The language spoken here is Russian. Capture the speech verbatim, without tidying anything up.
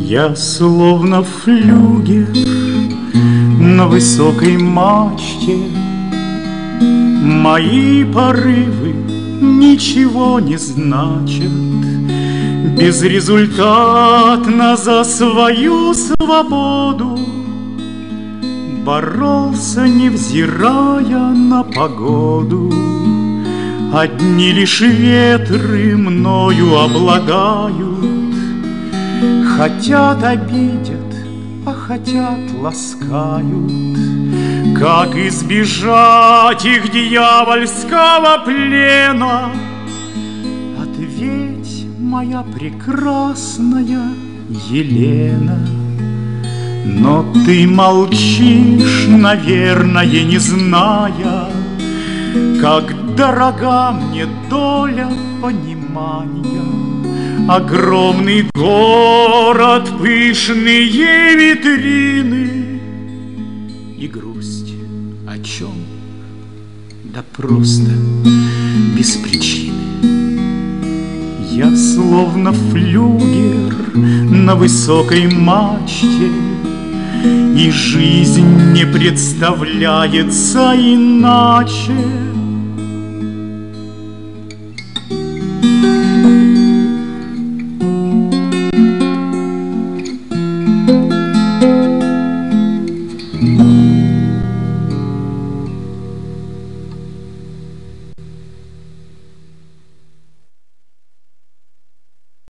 Я словно флюгер на высокой мачте, мои порывы ничего не значат. Безрезультатно за свою свободу боролся, невзирая на погоду. Одни лишь ветры мною обладают, хотят обидят, а хотят ласкают. Как избежать их дьявольского плена? Ответь, моя прекрасная Елена. Но ты молчишь, наверное, не зная, как дорога мне доля понимания. Огромный город, пышные витрины и грусть. О чем? Да просто без причины. Я словно флюгер на высокой мачте, и жизнь не представляется иначе,